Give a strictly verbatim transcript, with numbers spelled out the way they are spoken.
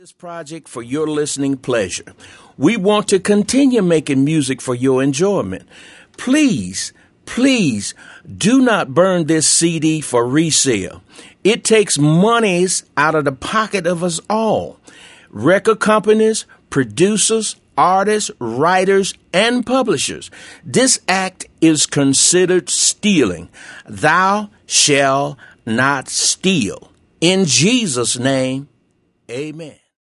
This project for your listening pleasure. We want to continue making music for your enjoyment. Please, please do not burn this C D for resale. It takes monies out of the pocket of us all. Record companies, producers, artists, writers, and publishers. This act is considered stealing. Thou shalt not steal. In Jesus' name, amen.